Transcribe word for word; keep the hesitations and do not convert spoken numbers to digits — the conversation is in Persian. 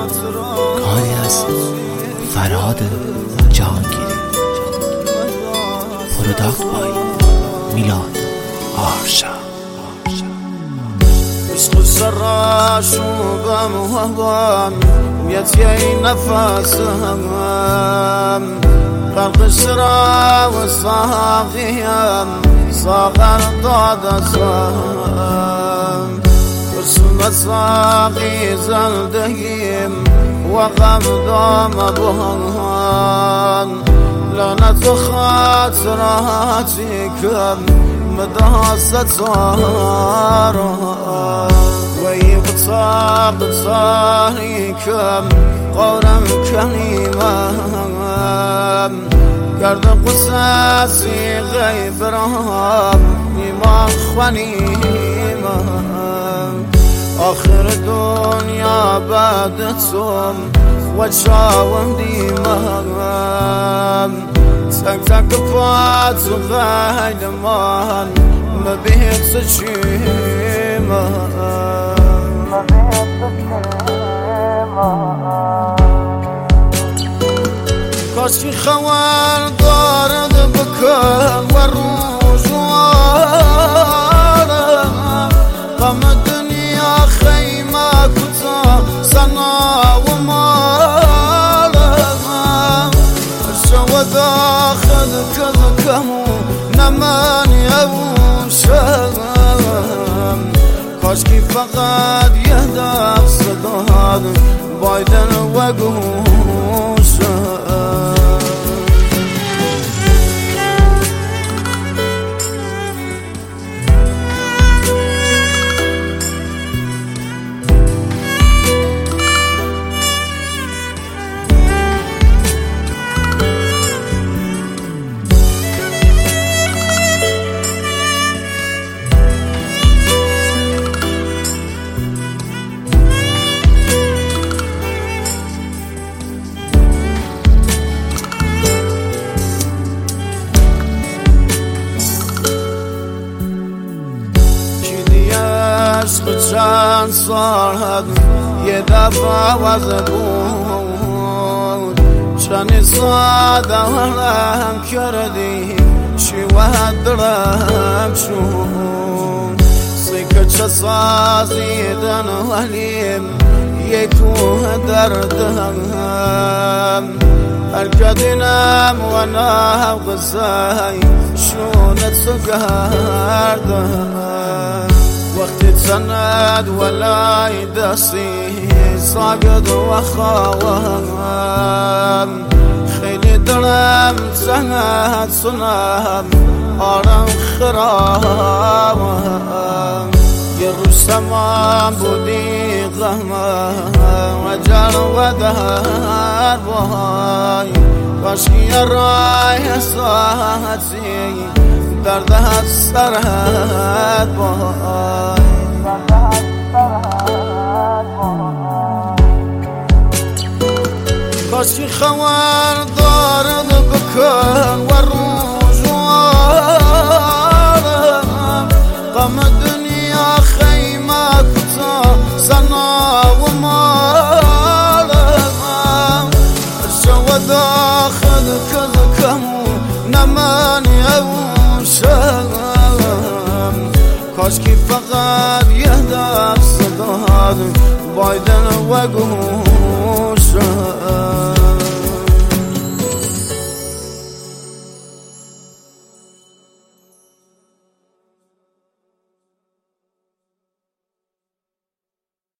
کاری از فرهاد جهانگیری، پروداکت بای میلاد آرشا. عشق سراشوبم وهوام يتي نفسهم قلب الشرا والصاغيام صاغر ضاد صام رسم الصاغي زلدهم وغم دوم بهان لعنة خاطراتكم مداست صارها ويبصاب صاريكم قولم كلمة قرد قصاصي غيب رام إيمان خنيمة آخر الدنيا بعدتهم وجاوم ديما تك تك فات وغايد مان ما بيت سجيمة ما بيت سجيمة كاشي خوار دارد بكل والرجوار قم الدنيا خيمة كتا سنة ومالها الشوى داخل كذكمو نمان يوشم كاشكي فقط يهدى صداد بايدن وقوشم. عشق چند سال یه دفعه وزه بود چنی ساده ولم کردی چی وحد درم شون سیکه چه سازیدن ولیم یکوه دردم القدنام وانا غزاي شونت سقردم وقت تسند ولا يدسي صاقد وخوام خيلي درم سهد صنام آرم خرام يروش سمان بودي غهما وجر ودهر بهاي واشكي الراي ساعتي دردها سرحد بهاي كاشكي خوار دارد بكل والرجوار قم الدنيا خيمة كتا سنة ومالها الشوى داخل كذكمو نمان يوشم كاشكي فقط يهدى صداد بايدن وقوشم.